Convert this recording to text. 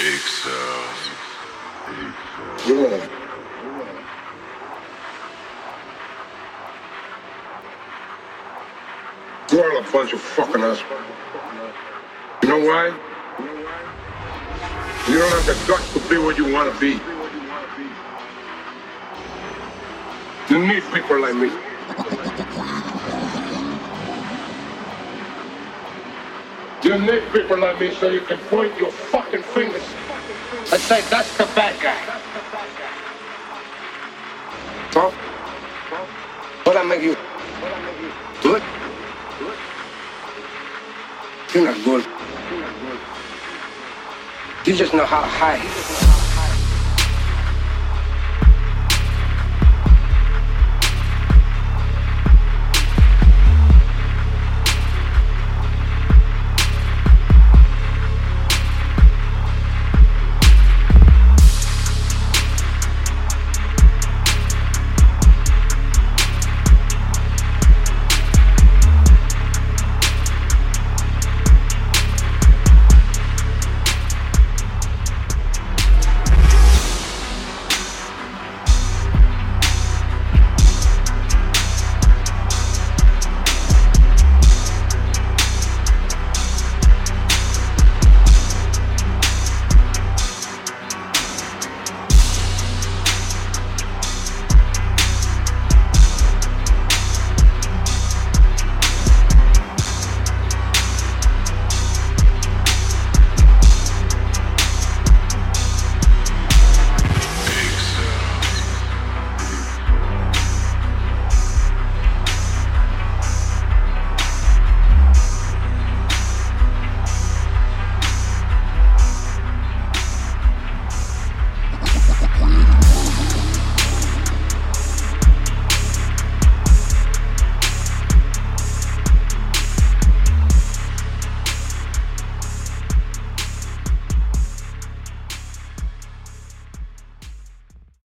Yeah. You're all a bunch of fucking us. You know why? You don't have the guts to be what you want to be. You need people like me. You need people like me so you can point your fucking fingers and say, that's the bad guy. Huh? What I make you good? You're not good. You just know how high.